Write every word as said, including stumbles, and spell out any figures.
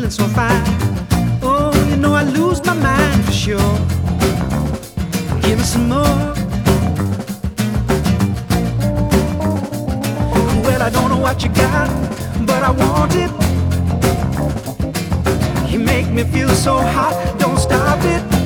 feeling so fine. Oh, you know I lose my mind for sure. Give me some more. Well, I don't know what you got, but I want it. You make me feel so hot, don't stop it.